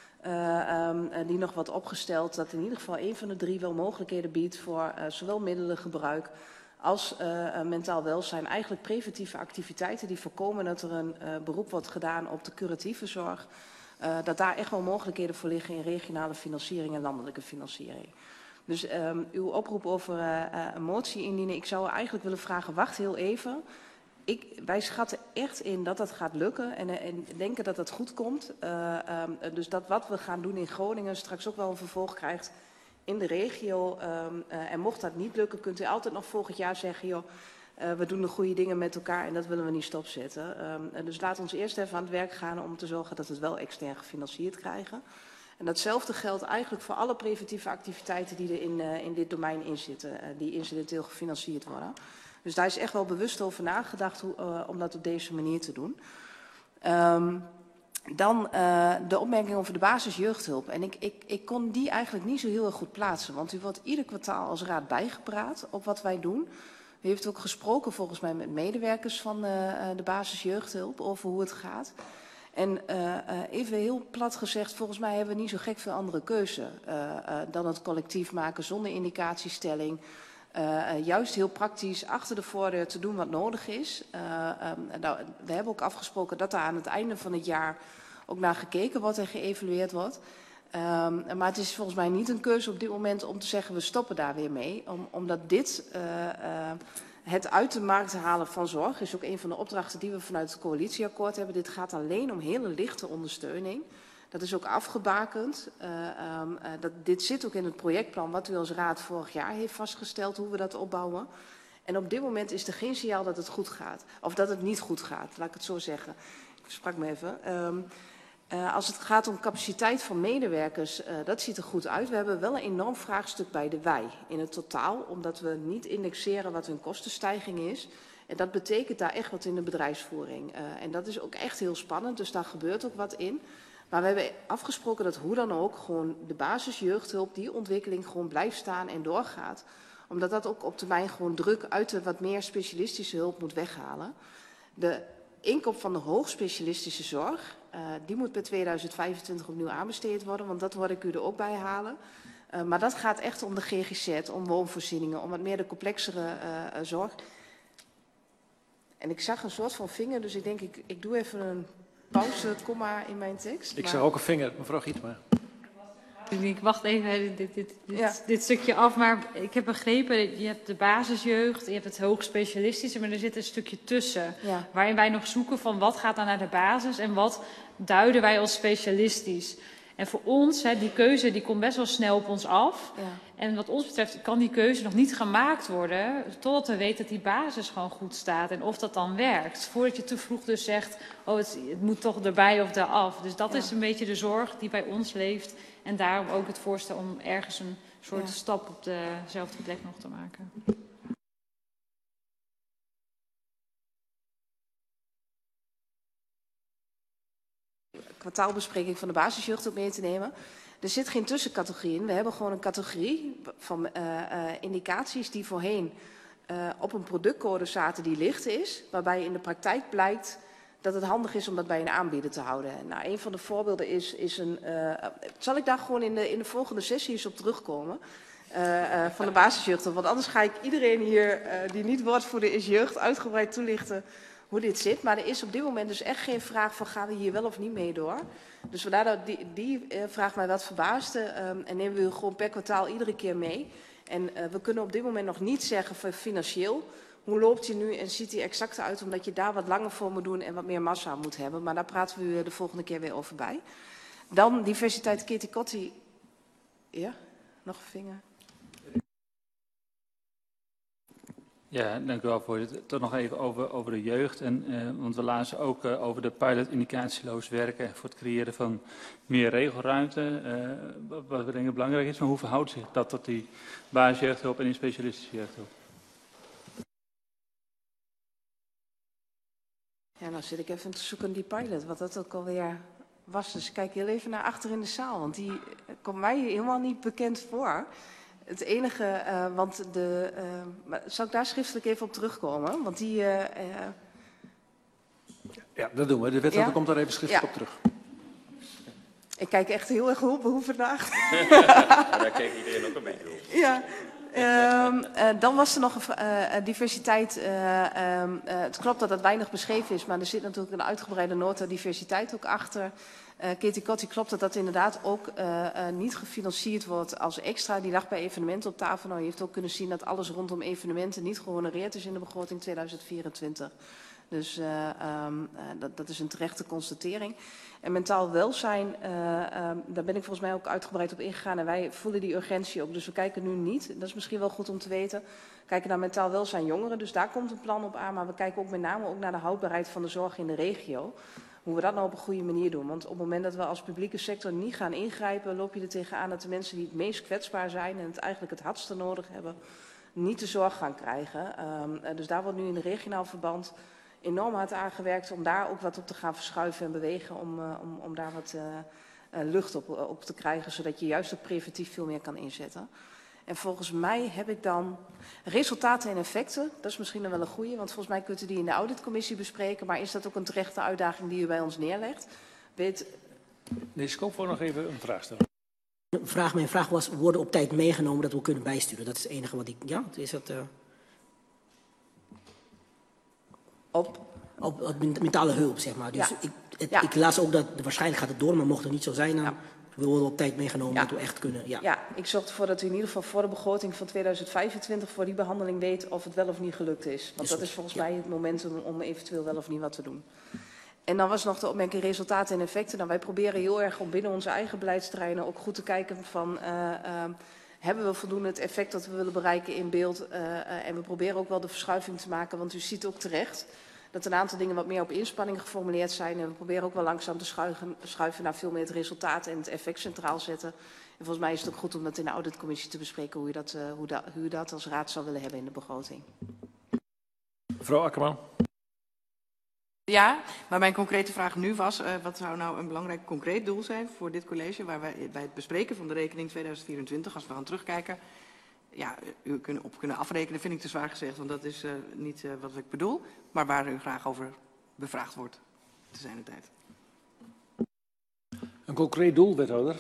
Uh, um, die nog wat opgesteld, dat in ieder geval een van de drie wel mogelijkheden biedt voor uh, zowel middelengebruik als uh, mentaal welzijn, eigenlijk preventieve activiteiten die voorkomen dat er een uh, beroep wordt gedaan op de curatieve zorg. Uh, dat daar echt wel mogelijkheden voor liggen in regionale financiering en landelijke financiering. Dus um, uw oproep over uh, uh, een motie indienen, ik zou eigenlijk willen vragen, wacht heel even. Ik, wij schatten echt in dat dat gaat lukken en, en denken dat dat goed komt. Uh, um, dus dat wat we gaan doen in Groningen straks ook wel een vervolg krijgt in de regio. Um, uh, en mocht dat niet lukken, kunt u altijd nog volgend jaar zeggen, joh, uh, we doen de goede dingen met elkaar en dat willen we niet stopzetten. Um, uh, dus laat ons eerst even aan het werk gaan om te zorgen dat we het wel extern gefinancierd krijgen. En datzelfde geldt eigenlijk voor alle preventieve activiteiten die er in, uh, in dit domein in zitten, uh, die incidenteel gefinancierd worden. Dus daar is echt wel bewust over nagedacht hoe, uh, om dat op deze manier te doen. Um, Dan uh, de opmerking over de basisjeugdhulp. En ik, ik, ik kon die eigenlijk niet zo heel erg goed plaatsen. Want u wordt ieder kwartaal als raad bijgepraat op wat wij doen. U heeft ook gesproken volgens mij met medewerkers van uh, de basisjeugdhulp over hoe het gaat. En uh, uh, even heel plat gezegd, volgens mij hebben we niet zo gek veel andere keuze uh, uh, dan het collectief maken zonder indicatiestelling. Uh, uh, juist heel praktisch achter de voordeur te doen wat nodig is. Uh, um, nou, we hebben ook afgesproken dat er aan het einde van het jaar ook naar gekeken wordt en geëvalueerd wordt. Um, maar het is volgens mij niet een keuze op dit moment om te zeggen we stoppen daar weer mee. Om, omdat dit, uh, uh, het uit de markt halen van zorg, is ook een van de opdrachten die we vanuit het coalitieakkoord hebben. Dit gaat alleen om hele lichte ondersteuning. Dat is ook afgebakend. Uh, um, uh, dat, dit zit ook in het projectplan wat u als raad vorig jaar heeft vastgesteld, hoe we dat opbouwen. En op dit moment is er geen signaal dat het goed gaat. Of dat het niet goed gaat, laat ik het zo zeggen. Ik sprak me even. Um, uh, als het gaat om capaciteit van medewerkers, uh, dat ziet er goed uit. We hebben wel een enorm vraagstuk bij de wij in het totaal, omdat we niet indexeren wat hun kostenstijging is. En dat betekent daar echt wat in de bedrijfsvoering. Uh, en dat is ook echt heel spannend, dus daar gebeurt ook wat in. Maar we hebben afgesproken dat hoe dan ook gewoon de basisjeugdhulp, die ontwikkeling gewoon blijft staan en doorgaat. Omdat dat ook op termijn gewoon druk uit de wat meer specialistische hulp moet weghalen. De inkoop van de hoogspecialistische zorg, uh, die moet per tweeduizend vijfentwintig opnieuw aanbesteed worden, want dat hoor ik u er ook bij halen. Uh, maar dat gaat echt om de G G Z, om woonvoorzieningen, om wat meer de complexere uh, zorg. En ik zag een soort van vinger, dus ik denk ik, ik doe even een pauze, komma in mijn tekst. Ik maar... zag ook een vinger, mevrouw Gietema. Ik wacht even dit, dit, dit, Ja. dit stukje af, maar ik heb begrepen, je hebt de basisjeugd, je hebt het hoogspecialistische, maar er zit een stukje tussen. Ja. Waarin wij nog zoeken van wat gaat dan naar de basis en wat duiden wij als specialistisch. En voor ons, hè, die keuze die komt best wel snel op ons af. Ja. En wat ons betreft kan die keuze nog niet gemaakt worden totdat we weten dat die basis gewoon goed staat en of dat dan werkt. Voordat je te vroeg dus zegt, oh het, het moet toch erbij of eraf. Dus dat Ja. is een beetje de zorg die bij ons leeft. En daarom ook het voorstel om ergens een soort Ja. stap op dezelfde plek nog te maken. Kwartaalbespreking van de basisjeugd ook mee te nemen. Er zit geen tussencategorie in. We hebben gewoon een categorie van uh, uh, indicaties die voorheen uh, op een productcode zaten die licht is. Waarbij in de praktijk blijkt dat het handig is om dat bij een aanbieder te houden. Nou, een van de voorbeelden is, is een... Uh, zal ik daar gewoon in de, in de volgende sessie eens op terugkomen? Uh, uh, van de basisjeugd. Want anders ga ik iedereen hier uh, die niet woordvoerder is jeugd uitgebreid toelichten hoe dit zit. Maar er is op dit moment dus echt geen vraag van gaan we hier wel of niet mee door. Dus vandaar dat die, die uh, vraag mij wat verbaasde. Um, en nemen we gewoon per kwartaal iedere keer mee. En uh, we kunnen op dit moment nog niet zeggen van financieel. Hoe loopt die nu en ziet die exact uit omdat je daar wat langer voor moet doen en wat meer massa moet hebben. Maar daar praten we de volgende keer weer over bij. Dan diversiteit Kitty Kotti. Ja, nog een vinger. Ja, dank u wel, voorzitter. Toch nog even over, over de jeugd. En, uh, want we lazen ook uh, over de pilot indicatieloos werken voor het creëren van meer regelruimte. Uh, wat we denken belangrijk is, maar hoe verhoudt zich dat tot die basisjeugdhulp en die specialistische jeugdhulp? Ja, nou zit ik even te zoeken die pilot, wat dat ook alweer was. Dus ik kijk heel even naar achter in de zaal, want die komt mij helemaal niet bekend voor. Het enige, uh, want de, uh, maar zal ik daar schriftelijk even op terugkomen? Want die... Uh, uh... Ja, dat doen we. De wethouder ja? komt daar even schriftelijk ja. op terug. Ik kijk echt heel erg hulpbehoevend vandaag. Ja, daar keek iedereen ook een beetje op. Ja. Um, uh, dan was er nog een uh, diversiteit. Uh, um, uh, het klopt dat dat weinig beschreven is, maar er zit natuurlijk een uitgebreide nota diversiteit ook achter. Uh, Kitty Kotti, klopt dat dat inderdaad ook uh, uh, niet gefinancierd wordt als extra. Die lag bij evenementen op tafel. Nou, je heeft ook kunnen zien dat alles rondom evenementen niet gehonoreerd is in de begroting tweeduizend vierentwintig. Dus uh, um, uh, dat, dat is een terechte constatering. En mentaal welzijn, uh, uh, daar ben ik volgens mij ook uitgebreid op ingegaan. En wij voelen die urgentie ook. Dus we kijken nu niet, dat is misschien wel goed om te weten, we kijken naar mentaal welzijn jongeren. Dus daar komt een plan op aan. Maar we kijken ook met name ook naar de houdbaarheid van de zorg in de regio. Hoe we dat nou op een goede manier doen. Want op het moment dat we als publieke sector niet gaan ingrijpen, loop je er tegenaan dat de mensen die het meest kwetsbaar zijn en het eigenlijk het hardste nodig hebben, niet de zorg gaan krijgen. Um, uh, dus daar wordt nu in regionaal verband enorm hard aangewerkt om daar ook wat op te gaan verschuiven en bewegen. Om, uh, om, om daar wat uh, uh, lucht op, op te krijgen, zodat je juist ook preventief veel meer kan inzetten. En volgens mij heb ik dan resultaten en effecten. Dat is misschien dan wel een goede, want volgens mij kunt u die in de auditcommissie bespreken. Maar is dat ook een terechte uitdaging die u bij ons neerlegt? Weet... Nee, Scoop wil nog even een vraag stellen. Vraag, mijn vraag was, worden op tijd meegenomen dat we kunnen bijsturen? Dat is het enige wat ik... Ja, is dat... Uh... Op? Op, op mentale hulp, zeg maar. Dus ja. ik, het, ja. ik laat ook dat, waarschijnlijk gaat het door, maar mocht het niet zo zijn, dan ja. we worden op tijd meegenomen ja. dat we echt kunnen. Ja. ja, ik zorg ervoor dat u in ieder geval voor de begroting van tweeduizend vijfentwintig voor die behandeling weet of het wel of niet gelukt is. Want is dat is volgens ja. mij het momentum om eventueel wel of niet wat te doen. En dan was nog de opmerking resultaten en effecten. Nou, wij proberen heel erg om binnen onze eigen beleidsterreinen ook goed te kijken van... Uh, uh, hebben we voldoende het effect dat we willen bereiken in beeld? Uh, uh, en we proberen ook wel de verschuiving te maken, want u ziet ook terecht dat een aantal dingen wat meer op inspanningen geformuleerd zijn. En we proberen ook wel langzaam te schuiven, schuiven naar veel meer het resultaat en het effect centraal zetten. En volgens mij is het ook goed om dat in de auditcommissie te bespreken, hoe u dat, uh, hoe da hoe u dat als raad zou willen hebben in de begroting. Mevrouw Akkerman. Ja, maar mijn concrete vraag nu was, uh, wat zou nou een belangrijk concreet doel zijn voor dit college, waar wij bij het bespreken van de rekening tweeduizend vierentwintig, als we gaan terugkijken, ja, u kunnen op kunnen afrekenen, vind ik te zwaar gezegd, want dat is uh, niet uh, wat ik bedoel, maar waar u graag over bevraagd wordt te zijner tijd. Een concreet doel, wethouder?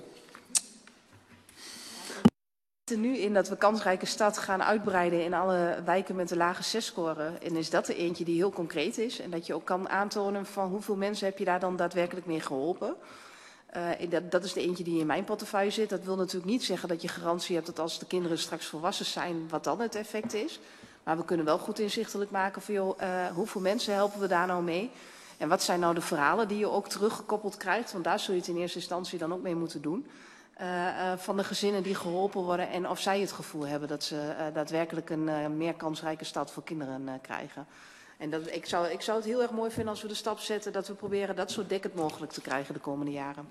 We zitten nu in dat we kansrijke stad gaan uitbreiden in alle wijken met een lage C E S-score. En is dat er eentje die heel concreet is en dat je ook kan aantonen van hoeveel mensen heb je daar dan daadwerkelijk mee geholpen. Uh, dat, dat is de eentje die in mijn portefeuille zit. Dat wil natuurlijk niet zeggen dat je garantie hebt dat als de kinderen straks volwassen zijn, wat dan het effect is. Maar we kunnen wel goed inzichtelijk maken van joh, uh, hoeveel mensen helpen we daar nou mee. En wat zijn nou de verhalen die je ook teruggekoppeld krijgt? Want daar zul je het in eerste instantie dan ook mee moeten doen. Uh, uh, van de gezinnen die geholpen worden en of zij het gevoel hebben dat ze uh, daadwerkelijk een uh, meer kansrijke start voor kinderen uh, krijgen. En dat, ik, zou, ik zou het heel erg mooi vinden als we de stap zetten dat we proberen dat zo dekkend mogelijk te krijgen de komende jaren.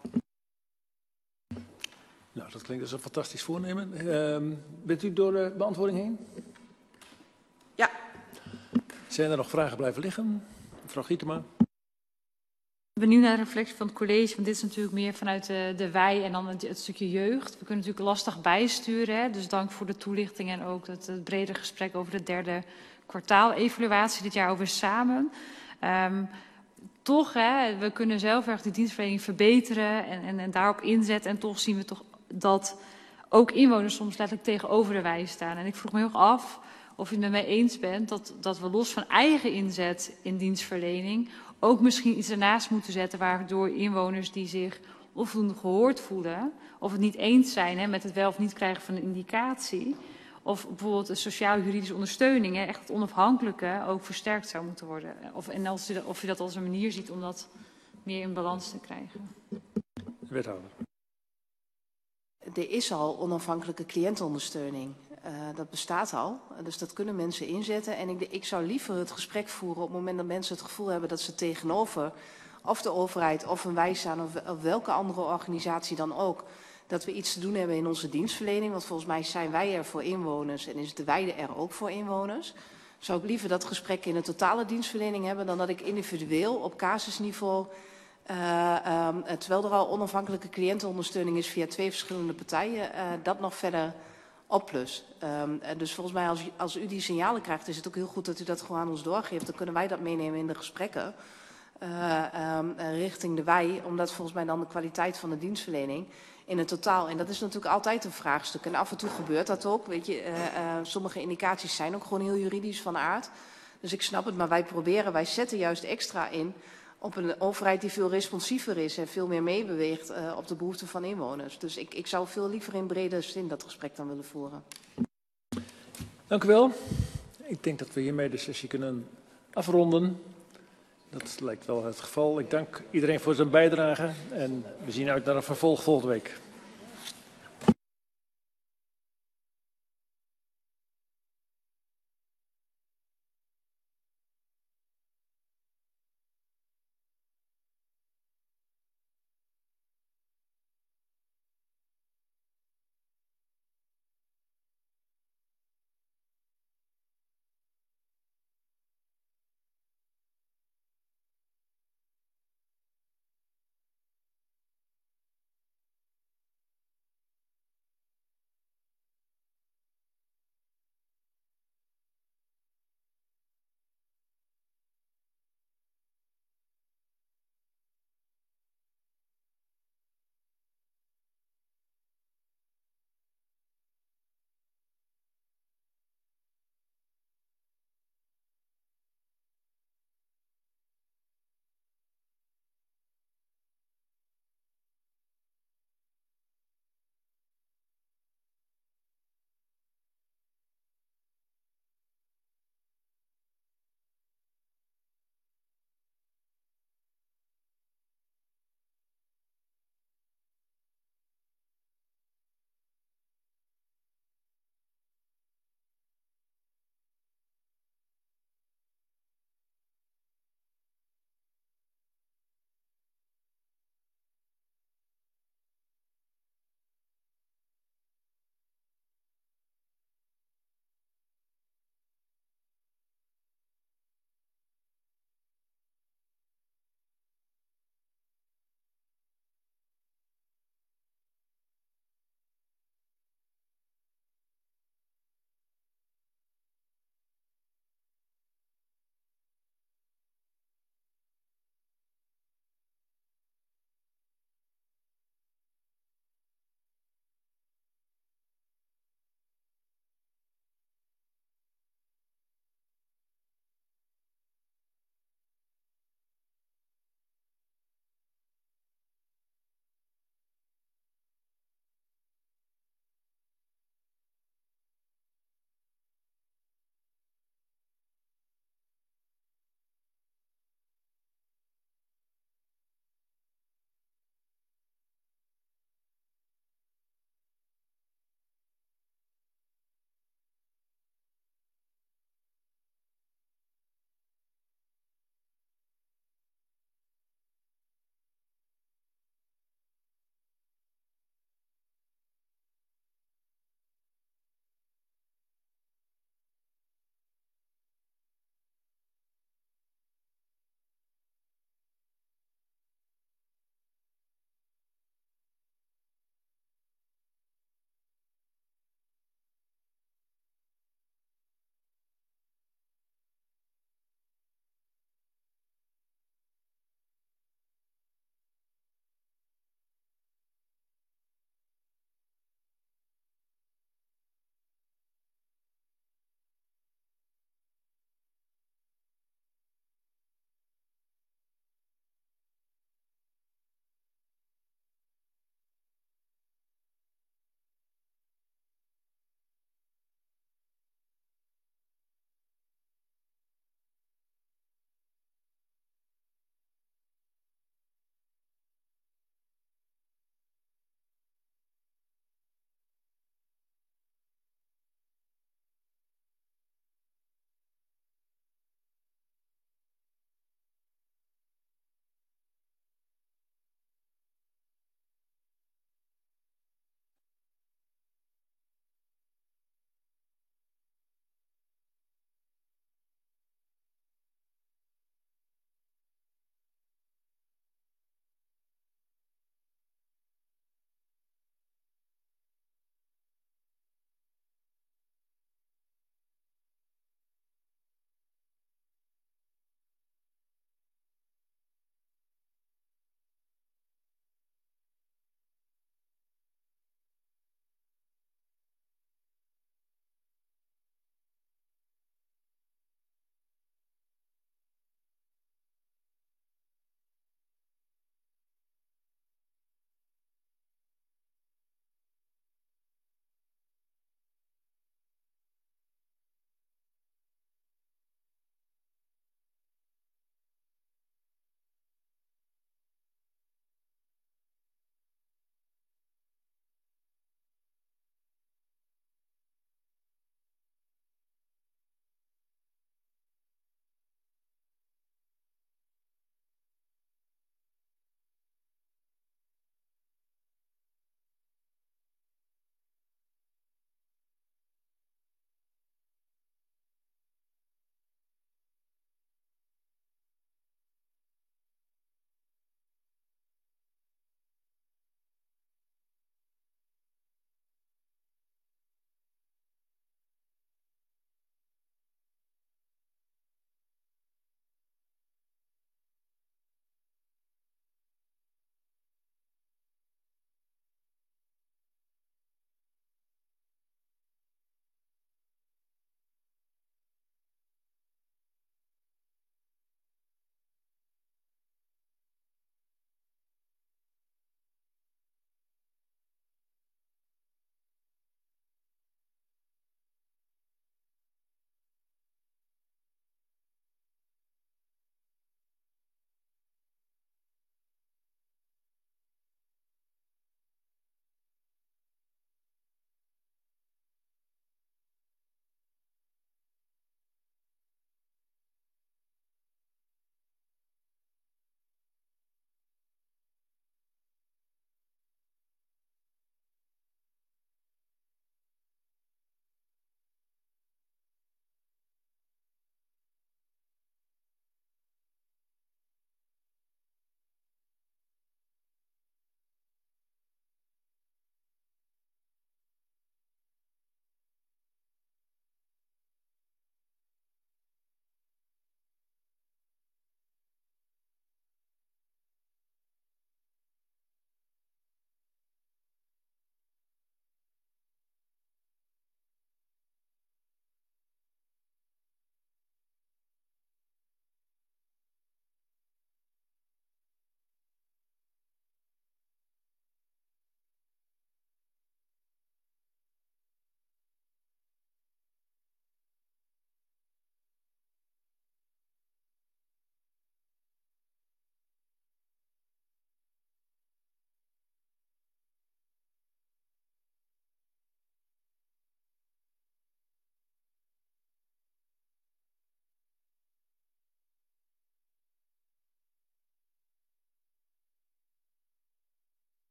Nou, dat klinkt als een fantastisch voornemen. Uh, bent u door de beantwoording heen? Ja. Zijn er nog vragen blijven liggen? Mevrouw Gietema. Benieuwd naar de reflectie van het college, want dit is natuurlijk meer vanuit de, de wij en dan het, het stukje jeugd. We kunnen natuurlijk lastig bijsturen, hè? Dus dank voor de toelichting en ook het, het bredere gesprek over de derde kwartaal-evaluatie dit jaar over samen. Um, toch, hè, we kunnen zelf erg de dienstverlening verbeteren en, en, en daarop inzetten. En toch zien we toch dat ook inwoners soms letterlijk tegenover de wij staan. En ik vroeg me heel erg af of u het met mij eens bent dat, dat we los van eigen inzet in dienstverlening ook misschien iets ernaast moeten zetten waardoor inwoners die zich onvoldoende gehoord voelen of het niet eens zijn hè, met het wel of niet krijgen van een indicatie of bijvoorbeeld een sociaal-juridische ondersteuning, hè, echt het onafhankelijke, ook versterkt zou moeten worden. Of, en als u, of u dat als een manier ziet om dat meer in balans te krijgen. Wethouder. Er is al onafhankelijke cliëntenondersteuning. Uh, dat bestaat al, dus dat kunnen mensen inzetten. En ik, ik zou liever het gesprek voeren op het moment dat mensen het gevoel hebben dat ze tegenover of de overheid of een wij staan of, of welke andere organisatie dan ook, dat we iets te doen hebben in onze dienstverlening. Want volgens mij zijn wij er voor inwoners en is de wijde er ook voor inwoners. Zou ik liever dat gesprek in de totale dienstverlening hebben dan dat ik individueel op casusniveau, uh, um, terwijl er al onafhankelijke cliëntenondersteuning is via twee verschillende partijen, uh, dat nog verder opplus. Um, dus volgens mij als, als u die signalen krijgt, is het ook heel goed dat u dat gewoon aan ons doorgeeft. Dan kunnen wij dat meenemen in de gesprekken uh, um, richting de wij, omdat volgens mij dan de kwaliteit van de dienstverlening in het totaal, en dat is natuurlijk altijd een vraagstuk. En af en toe gebeurt dat ook. Weet je, uh, uh, sommige indicaties zijn ook gewoon heel juridisch van aard. Dus ik snap het, maar wij proberen, wij zetten juist extra in op een overheid die veel responsiever is en veel meer meebeweegt uh, op de behoeften van inwoners. Dus ik, ik zou veel liever in brede zin dat gesprek dan willen voeren. Dank u wel. Ik denk dat we hiermee de sessie kunnen afronden. Dat lijkt wel het geval. Ik dank iedereen voor zijn bijdrage en we zien uit naar een vervolg volgende week.